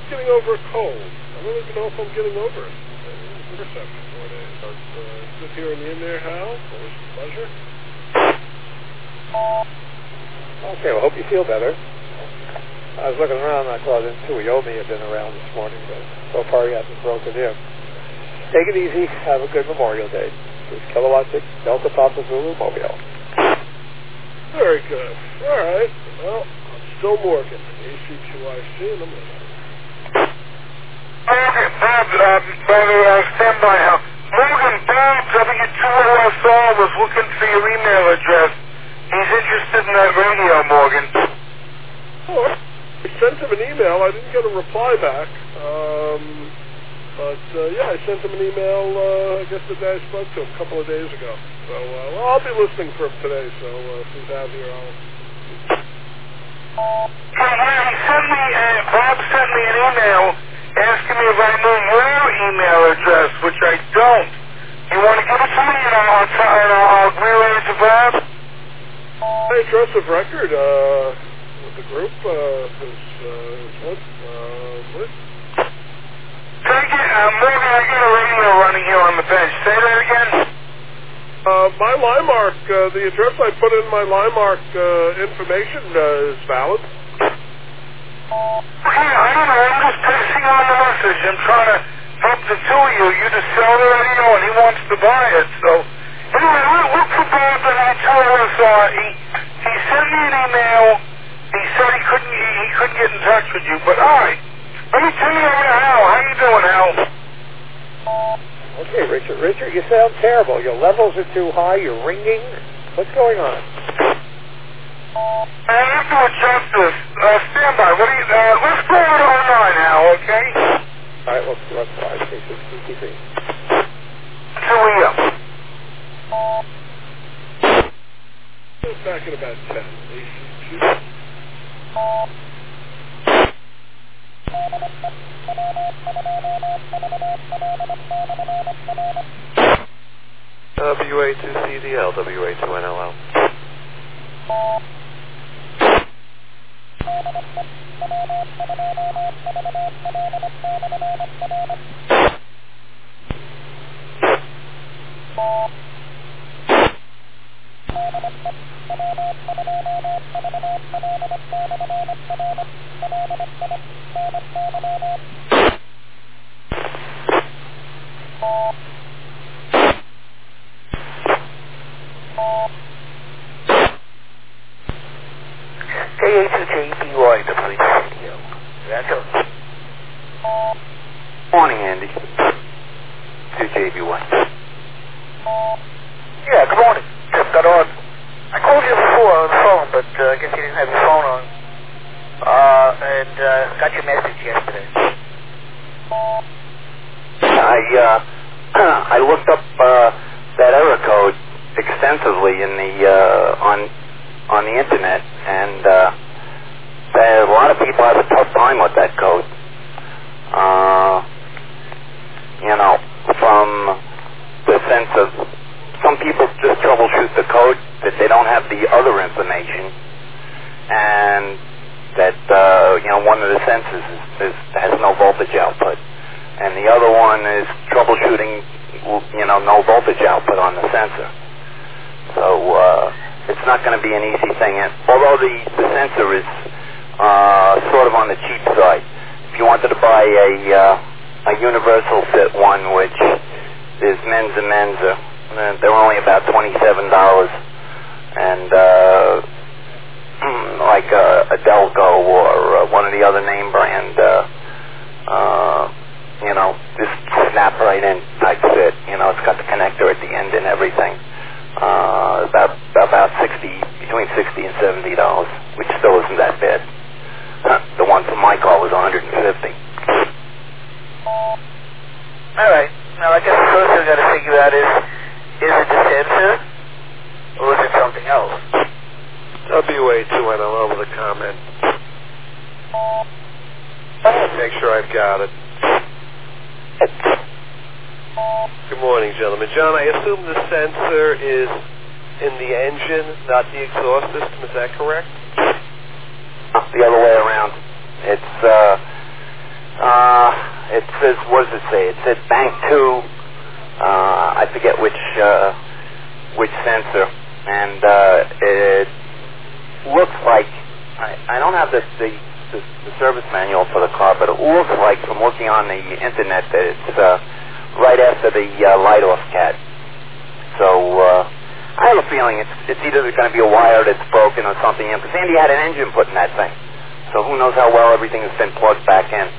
getting over a cold. I don't even know if I'm getting over it. It's after 4 days. But good hearing you in there, Hal. Always a pleasure. Okay, well, hope you feel better. I was looking around and I thought Tuiomi had been around this morning, but so far he hasn't broken in. Take it easy. Have a good Memorial Day. This is Kilowatt 6 Delta Papa Zulu Mobile. Very good. All right. Well, I'm still Morgan, AC2IC, and I'm listening. Okay, Bob, stand by now. Morgan, Bob, W2OSR was looking for your email address. He's interested in that radio, Morgan. Oh, I sent him an email. I didn't get a reply back. But yeah, I sent him an email, I guess the day I spoke to him a couple of days ago. So, well, I'll be listening for him today, so if he's out here, I'll... He sent me, Bob sent me an email asking me if I knew your email address, which I don't. You want to give it to me and I'll relay it to Bob? My address of record with the group is what? Morgan, I got a radio running here on the bench. Say that again. My Limark, the address I put in my Limark information is valid. Okay, I don't know. I'm just passing on the message. I'm trying to help the two of you. You just sell the radio and he wants to buy it. So, anyway, look for Bob and I tell us, he sent me an email. He said he couldn't get in touch with you, but all right. Let me turn you over to Hal. How you doing, Hal? Okay, Richard. Richard, you sound terrible. Your levels are too high. You're ringing. What's going on? I have to adjust this. Stand by. What do you, let's go over to 09 now, okay? All right, let's try. CTC. So we up. Back in about 10. AC2. WA2CDL, WA2NLL. KA2JBY, the police radio. That's it. Morning, Andy. 2JBY. Yeah, good morning. Just got on. I called you before on the phone, but I guess you didn't have your phone on. And got your message yesterday. I looked up that error code extensively in the on the internet, and a lot of people have a tough time with that code. From the sense of some people just troubleshoot the code that they don't have the other information, and that one of the sensors has no voltage output, and the other one is troubleshooting no voltage output on the sensor. So it's not going to be an easy thing. And although the sensor is sort of on the cheap side, if you wanted to buy a universal fit one, which is Menza, they're only about $27, and like a Delco or one of the other name brand, just snap right in type fit. It's got the connector at the end and everything. About between $60 and $70, which still isn't that bad. The one from my car was $150. All right. Now, I guess the first thing I got to figure out is it the sensor or is it something else? WA2NLL with a comment. Make sure I've got it. Good morning, gentlemen. John, I assume the sensor is in the engine, not the exhaust system. Is that correct? The other way around. It's It says, what does it say? It said Bank 2. I forget which sensor. And it looks like, I don't have the service manual for the car, but it looks like from looking on the internet that it's right after the light-off cat. So I have a feeling it's either going to be a wire that's broken or something, because Andy had an engine put in that thing. So who knows how well everything has been plugged back in.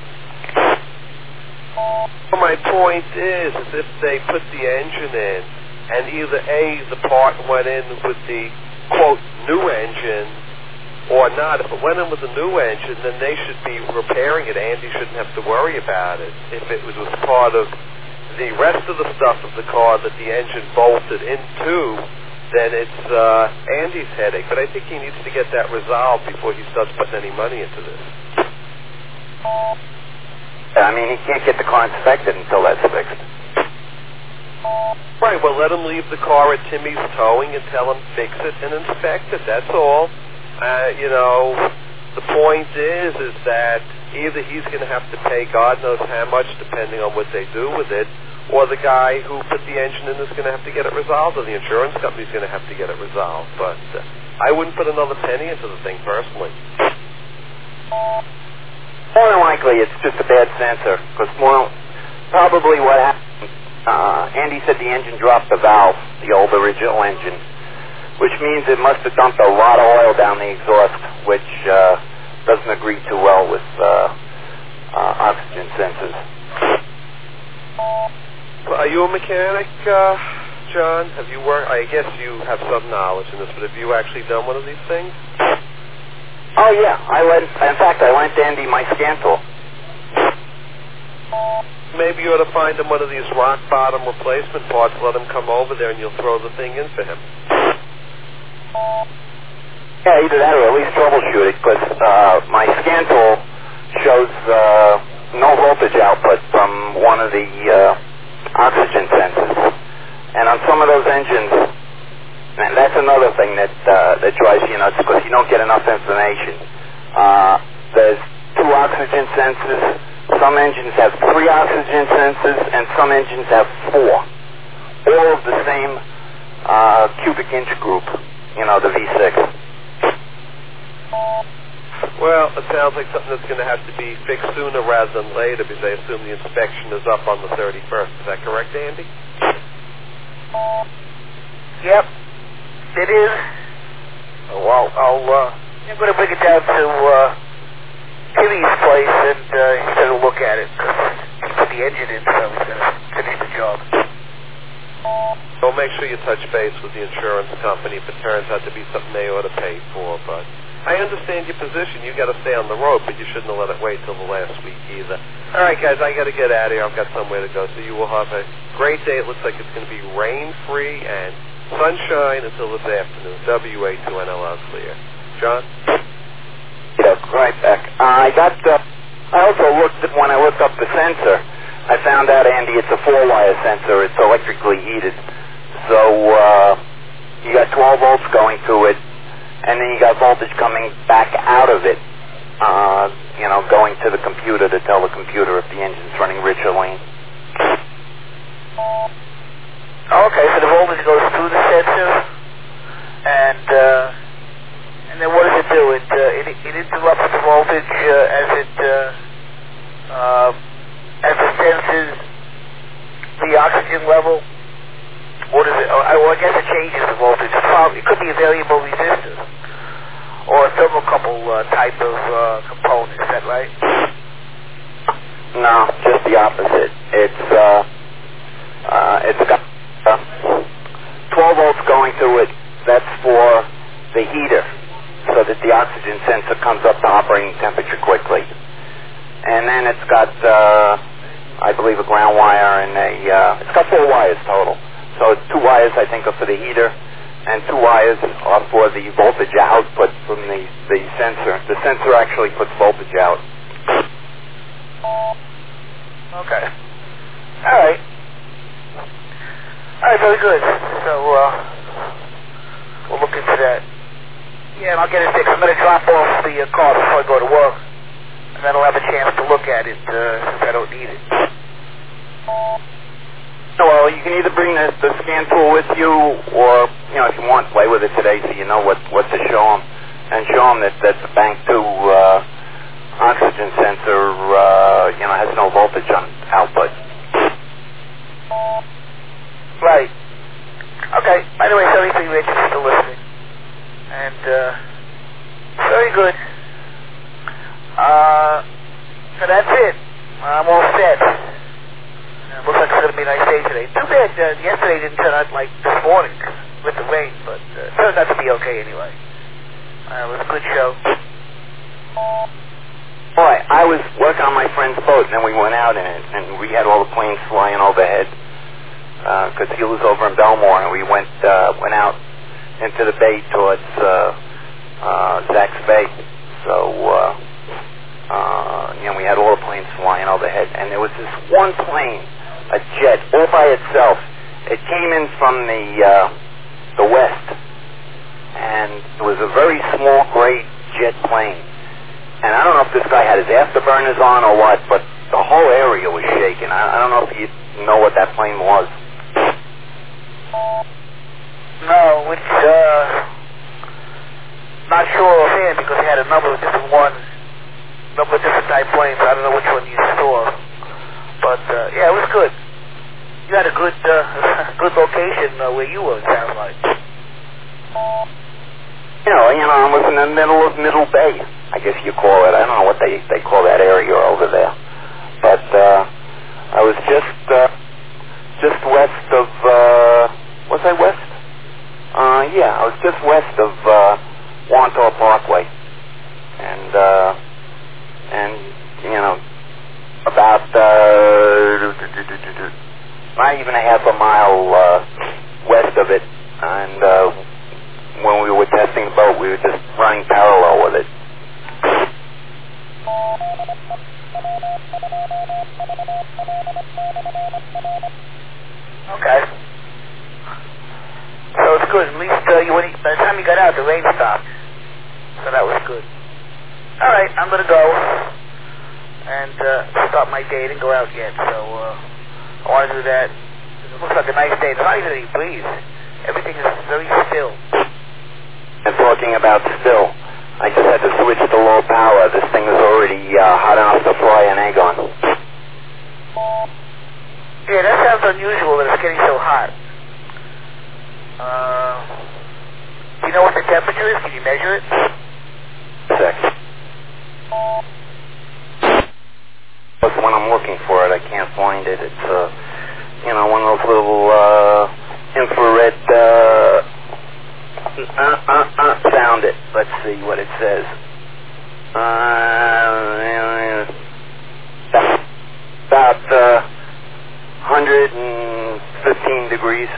Well, my point is if they put the engine in, and either A, the part went in with the, quote, new engine, or not. If it went in with a new engine, then they should be repairing it. Andy shouldn't have to worry about it. If it was part of the rest of the stuff of the car that the engine bolted into, then it's Andy's headache. But I think he needs to get that resolved before he starts putting any money into this. I mean, he can't get the car inspected until that's fixed. Right, well, let him leave the car at Timmy's Towing and tell him fix it and inspect it. That's all. The point is that either he's going to have to pay God knows how much, depending on what they do with it, or the guy who put the engine in is going to have to get it resolved, or the insurance company's going to have to get it resolved. But I wouldn't put another penny into the thing personally. More than likely, it's just a bad sensor, because probably what happened, Andy said the engine dropped the valve, the old original engine, which means it must have dumped a lot of oil down the exhaust, which doesn't agree too well with oxygen sensors. Are you a mechanic, John? Have you worked? I guess you have some knowledge in this, but have you actually done one of these things? Oh yeah, I lent Andy my Scantor. Maybe you ought to find him one of these rock bottom replacement parts, let him come over there, and you'll throw the thing in for him. Yeah, either that or at least troubleshoot it, because my Scantor shows no voltage output from one of the oxygen sensors. And on some of those engines, and that's another thing that drives you nuts, because you don't get enough information. There's 2 oxygen sensors. Some engines have 3 oxygen sensors, and some engines have 4. All of the same cubic inch group, the V6. Well, it sounds like something that's going to have to be fixed sooner rather than later, because I assume the inspection is up on the 31st. Is that correct, Andy? Yep, it is. Well, I'm going to bring it down to Timmy's place, and he's going to look at it. He put the engine in, so he's going to finish the job. Well, make sure you touch base with the insurance company if it turns out to be something they ought to pay for. But I understand your position. You got to stay on the road, but you shouldn't have let it wait till the last week either. All right, guys, I got to get out of here. I've got somewhere to go. So you will have a great day. It looks like it's going to be rain-free and sunshine until this afternoon. WA2NL clear. John? Yeah, right back. I also looked at, when I looked up the sensor, I found out, Andy, it's a 4-wire sensor. It's electrically heated. So you got 12 volts going to it, and then you got voltage coming back out of it, going to the computer to tell the computer if the engine's running rich or lean. Okay, so the voltage goes through the sensor, and then what does it do? It interrupts the voltage as it senses the oxygen level. What is it? I guess it changes the voltage. It could be a variable resistor or a thermocouple type of component. Is that right? No, just the opposite. It's got 12 volts going to it. That's for the heater, so that the oxygen sensor comes up to operating temperature quickly. And then it's got, I believe, a ground wire and it's got 4 wires total. So it's 2 wires, I think, are for the heater, and 2 wires are for the voltage output from the sensor. The sensor actually puts voltage out. Okay. All right. Very good. So we'll look into that. Yeah, and I'll get it fixed. I'm going to drop off the car before I go to work. and then I'll have a chance to look at it since I don't need it. Well, you can either bring the scan tool with you, or if you want, play with it today so you know what to show them, and show them that the Bank 2 oxygen sensor has no voltage on output. Right. Okay. By the way, sorry for you, Rich, you're still listening. And very good. So that's it. I'm all set. Looks like it's going to be a nice day today. Too bad yesterday didn't turn out like this morning with the rain, but it turned out to be okay anyway. It was a good show. Boy, I was working on my friend's boat, and then we went out in it, and we had all the planes flying overhead because he was over in Belmore, and we went out into the bay towards Zacks Bay. So, we had all the planes flying overhead, and there was this one plane, a jet, all by itself. It came in from the west, and it was a very small gray jet plane. And I don't know if this guy had his afterburners on or what, but the whole area was shaking. I don't know if you know what that plane was. No, which, not sure offhand because he had a number of different type planes. I don't know which one you saw. But, yeah, it was good. You had a good location where you were, it sounds like. I was in the middle of Middle Bay, I guess you call it. I don't know what they call that area over there. But I was just west of, was I west? Yeah, I was just west of Wantaw Parkway. And about not even a half a mile west of it. And when we were testing the boat, we were just running parallel with it. Okay. So it's good. At least by the time you got out, the rain stopped. So that was good. All right, I'm going to go and start my day. I didn't go out yet, so I want to do that. It looks like a nice day. There's not even any breeze. Everything is very still. And talking about still, I just had to switch to low power. This thing is already hot enough to fry an egg on. Yeah, that sounds unusual that it's getting so hot. Do you know what the temperature is? Can you measure it? Second. But when I'm looking for it, I can't find it. It's one of those little infrared found it. Let's see what it says. About 115 degrees.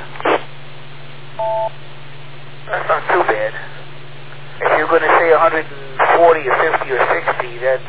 That's not too bad. If you're going to say 140 or 50 or 60, that's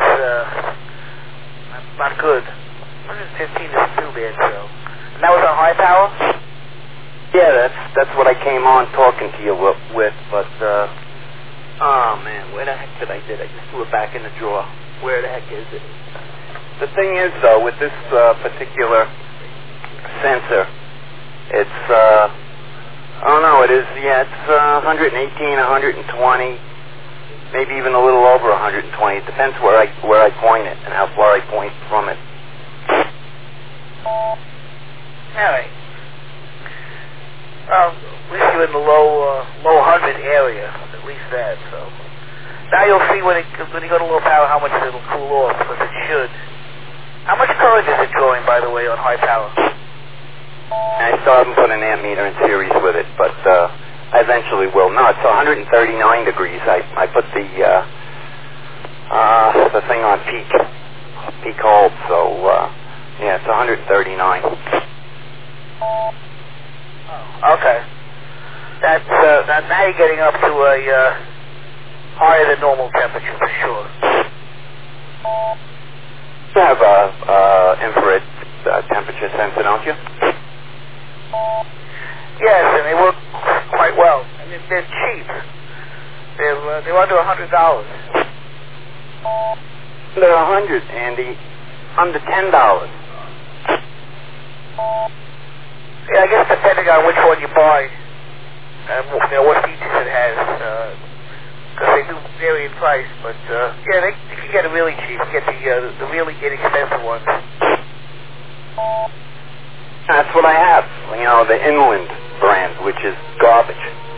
not good. 115 isn't too bad, so. And that was on high power? Yeah, that's what I came on talking to you with, but, oh man, where the heck did I do it? I just threw it back in the drawer. Where the heck is it? The thing is, though, with this particular sensor, it's, it is, yeah, it's 118, 120, maybe even a little over 120. It depends where I point it and how far I point from it. All right. Well, at least you're in the low 100 area, at least that. So now you'll see when you go to low power how much it'll cool off, because it should. How much current is it drawing, by the way, on high power? I still haven't put an ammeter in series with it, but I eventually will. No, it's 139 degrees. I put the thing on peak hold, so yeah, it's 139. Okay. That's now you're getting up to a higher than normal temperature for sure. You have a infrared temperature sensor, don't you? Yes, and they work quite well. I mean, they're cheap. They're under $100. Under 100, Andy. Under $10. Yeah, I guess depending on which one you buy and what features it has, because they do vary in price. But yeah, they can get it really cheap. Get the really inexpensive ones. That's what I have. The Inland brand, which is garbage.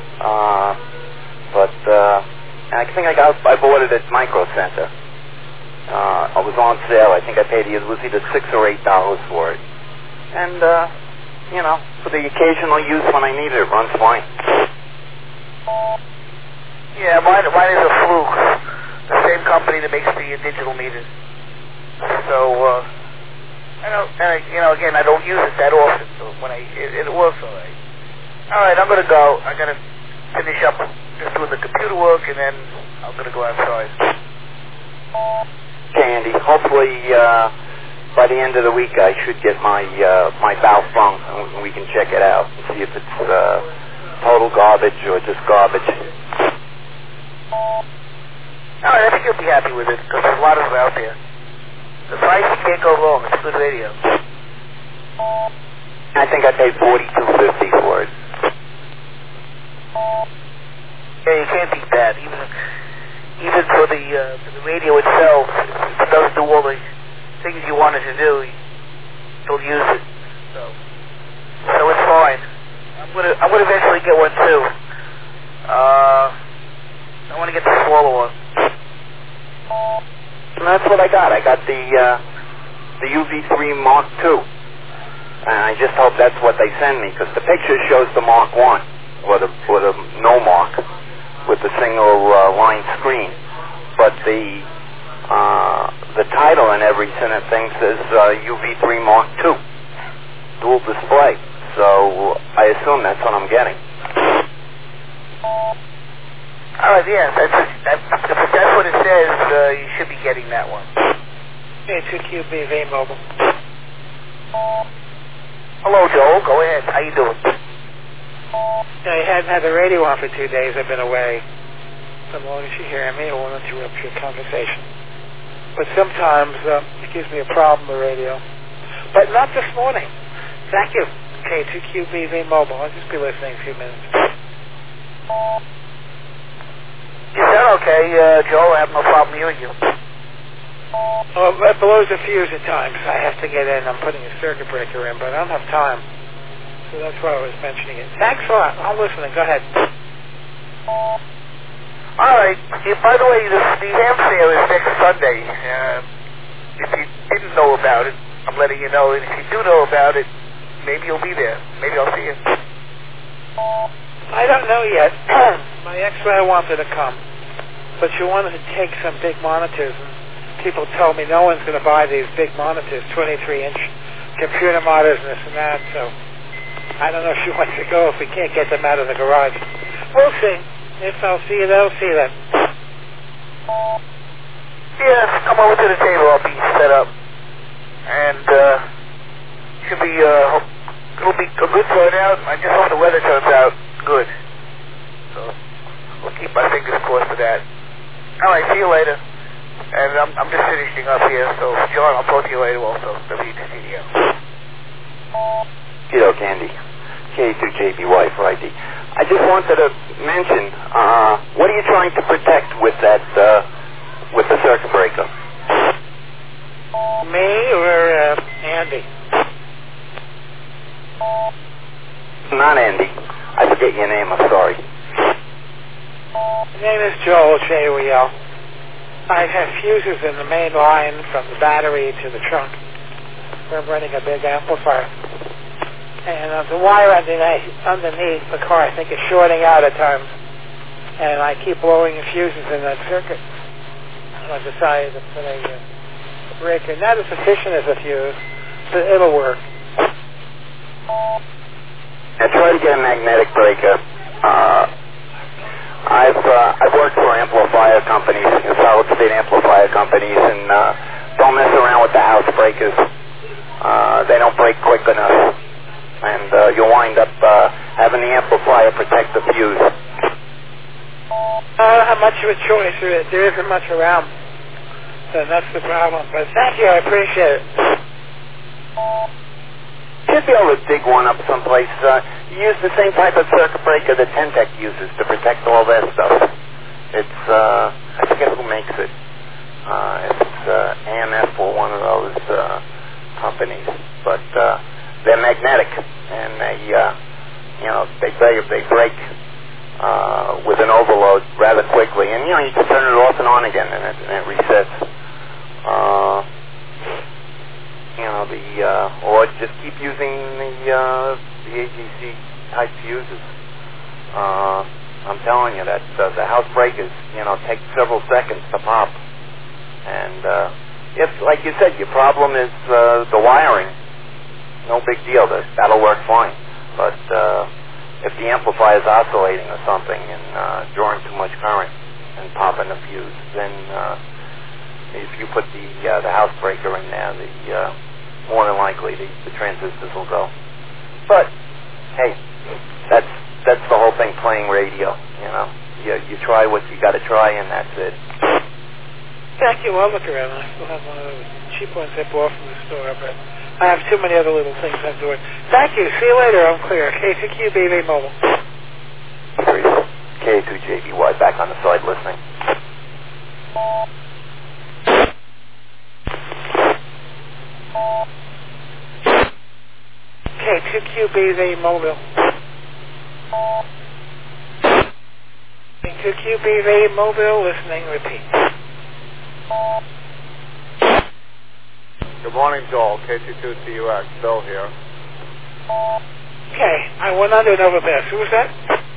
But I think I bought it at Micro Center. I was on sale. I think I paid it was either $6 or $8 for it. And for the occasional use when I need it, it runs fine. Yeah, mine is a Fluke, the same company that makes the digital meters. So again, I don't use it that often, so when it works all right. All right, I'm gonna go. I'm gonna finish up just doing the computer work, and then I'm gonna go outside. Okay, Andy. Hopefully, by the end of the week, I should get my Baofeng, and we can check it out and see if it's total garbage or just garbage. All right, I think you'll be happy with it because there's a lot of them out there. The price, you can't go wrong. It's good radio. I think I paid $42.50 for it. Yeah, you can't beat that. Even for the radio itself, if it doesn't do all the things you want it to do, you'll use it. So it's fine. I'm gonna eventually get one too. I want to get the smaller one. And that's what I got. I got the UV3 Mark II. And I just hope that's what they send me, because the picture shows the Mark I, or the no mark, with the single line screen. But the title and everything says UV3 Mark II, dual display. So I assume that's what I'm getting. All right, yeah, if that's what it says, you should be getting that one. K2QBV Mobile. Hello, Joel. Go ahead. How you doing? I hadn't had the radio on for 2 days. I've been away. So as long as you hear me, I won't interrupt your conversation. But sometimes it gives me a problem, the radio. But not this morning. Thank you, K2QBV Mobile. I'll just be listening a few minutes. You sound okay, Joel. I have no problem hearing you. Well, that blows the fuse at times. I have to get in. I'm putting a circuit breaker in, but I don't have time. So that's why I was mentioning it. Thanks a lot. I'm listening. Go ahead. All right. By the way, the ham sale is next Sunday. If you didn't know about it, I'm letting you know. And if you do know about it, maybe you'll be there. Maybe I'll see you. I don't know yet. My ex-wife wanted to come, but she wanted to take some big monitors. And people told me no one's going to buy these big monitors, 23-inch computer monitors and this and that. So I don't know if she wants to go if we can't get them out of the garage. We'll see. If I'll see you, they'll see that. Yeah, come over to the table. I'll be set up, and should be it'll be a good turnout. I just hope the weather turns out good. So we'll keep my fingers crossed for that. All right, see you later. And I'm just finishing up here. So John, I'll talk to you later also. WTCDO. Kiddo Candy. K2JBY Friday. I just wanted to mention, what are you trying to protect with that, with the circuit breaker? Me or Andy? Not Andy. I forget your name. I'm sorry. My name is Joel, J-O-E-L. I have fuses in the main line from the battery to the trunk. We're running a big amplifier. And the wire underneath the car, I think, is shorting out at times. And I keep blowing the fuses in that circuit. And I decided to put a breaker, not as efficient as a fuse, but it'll work. I tried to get a magnetic breaker. I've worked for amplifier companies, solid state amplifier companies, and don't mess around with the house breakers. They don't break quick enough. And you'll wind up having the amplifier protect the fuse. I don't have much of a choice. There isn't much around. then that's the problem. But thank you, I appreciate it. Should be able to dig one up someplace. You use the same type of circuit breaker that Tentec uses to protect all their stuff. It's, I forget who makes it. If it's AMF or one of those companies. But they're magnetic, and they break with an overload rather quickly. And, you can turn it off and on again, and it resets. Or just keep using the AGC type fuses. I'm telling you that the house breakers, take several seconds to pop. And if, like you said, your problem is the wiring, no big deal. That'll work fine. But if the amplifier is oscillating or something and drawing too much current and popping the fuse, then if you put the house breaker in there, more than likely the transistors will go. But hey, that's the whole thing, playing radio. You try what you got to try, and that's it. Thank you. I'll look around. I still have one of those cheap ones I bought from the store, but I have too many other little things I'm doing. Thank you. See you later. I'm clear. K2QBV Mobile. K2JBY back on the side listening. K2QBV Mobile. K2QBV Mobile listening. Repeat. Good morning, Joel. KT2TUX, Bill here. Okay, I went under and over there. Who was that?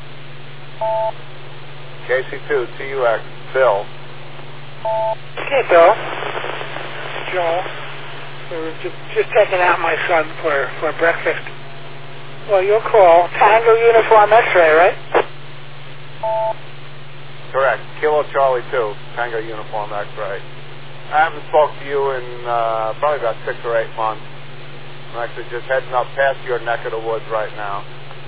KT2TUX, Bill. Okay, Bill. Joel. We were just taking out my son for breakfast. Well, you'll call Tango Uniform X-Ray, right? Correct. Kilo Charlie 2, Tango Uniform X-Ray. I haven't spoke to you in probably about 6 or 8 months. I'm actually just heading up past your neck of the woods right now.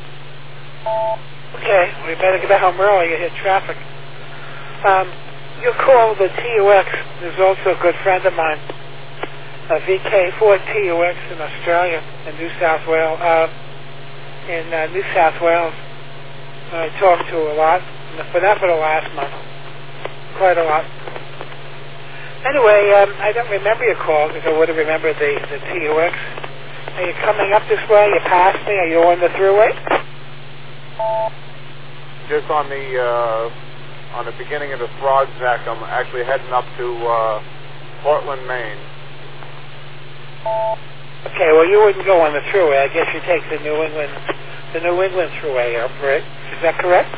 Okay, we better get home early. You hit traffic. You call the TUX. There's also a good friend of mine, a VK4TUX in Australia, in New South Wales. I talked to a lot, for the last month, quite a lot. Anyway, I don't remember your call because I would have remembered the TUX. Are you coming up this way? You passed me? Are you on the thruway? Just on the beginning of the Frog's Neck. I'm actually heading up to Portland, Maine. Okay, well, you wouldn't go on the thruway. I guess you take the New England thruway up, right? Is that correct?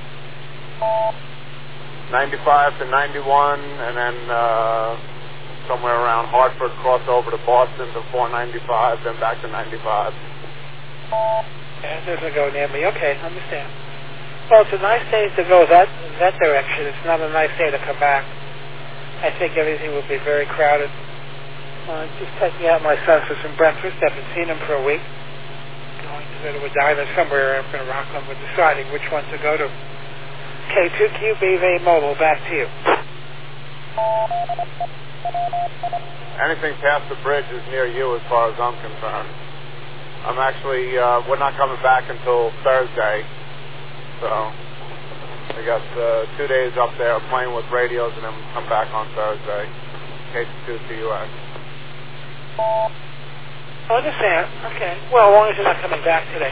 95 to 91, and then somewhere around Hartford, cross over to Boston to 495, then back to 95. Yeah, it doesn't go near me. Okay, understand. Well, it's a nice day to go that direction. It's not a nice day to come back. I think everything will be very crowded. Just taking out my son for some breakfast. I haven't seen him for a week. Going to go to a diner somewhere up in Rockland. We're deciding which one to go to. K2QBV Mobile, back to you. Anything past the bridge is near you as far as I'm concerned. I'm actually, we're not coming back until Thursday. So, I got 2 days up there playing with radios and then come back on Thursday. K2TUX. I understand. Okay. Well, as long as you're not coming back today.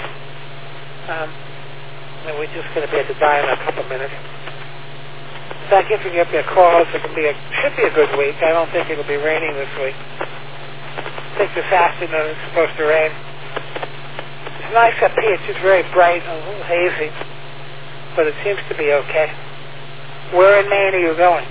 And we're just going to be at the diner in a couple minutes. Thank you for giving me a call. Should be a good week. I don't think it'll be raining this week. I think this afternoon it's supposed to rain. It's nice up here. It's just very bright and a little hazy. But it seems to be okay. Where in Maine are you going?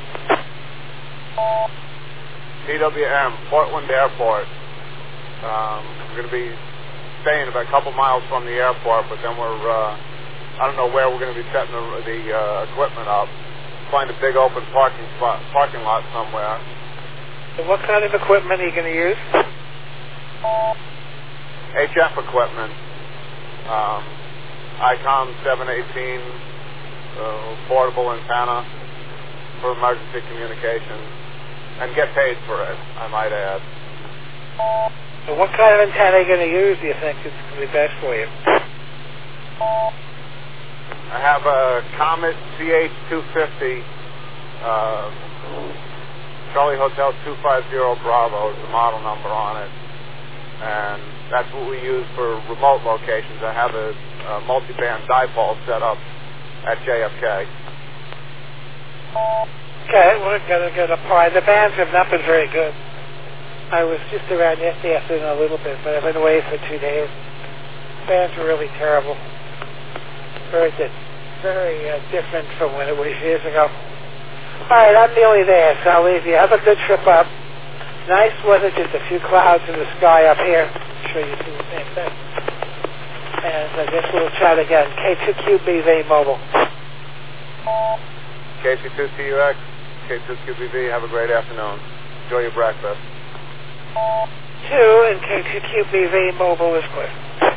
PWM, Portland Airport. We're going to be staying about a couple miles from the airport, but then we're, I don't know where we're going to be setting the equipment up. Find a big open parking lot somewhere. So what kind of equipment are you going to use? HF equipment. ICOM 718, portable antenna for emergency communication. and get paid for it, I might add. So what kind of antenna are you going to use, do you think is going to be best for you? I have a Comet CH250, Charlie Hotel 250 Bravo is the model number on it. And that's what we use for remote locations. I have a multi-band dipole set up at JFK. Okay, we're going to get apart. The bands have not been very good. I was just around yesterday afternoon a little bit, but I've been away for 2 days. Bands are really terrible. Very different from when it was years ago. All right, I'm nearly there, so I'll leave you. Have a good trip up. Nice weather, just a few clouds in the sky up here. I'm sure you see the same thing. And I guess we'll chat again. K2QBV Mobile. KC2TUX, K2QBV, have a great afternoon. Enjoy your breakfast. 2 and K2QBV Mobile is clear.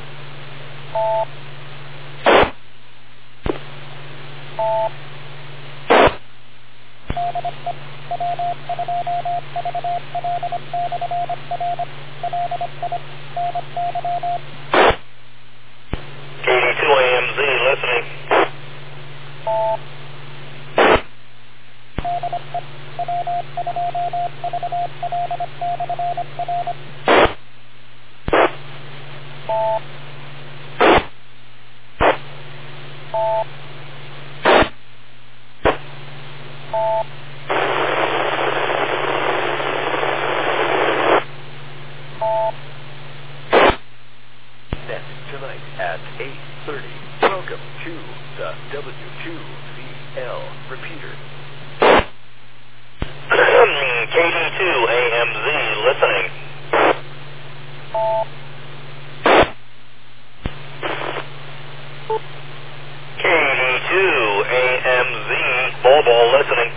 KD2AMZ listening. Tonight at 8:30. Welcome to the W2CL repeater. KD2AMZ listening. KD2AMZ mobile listening.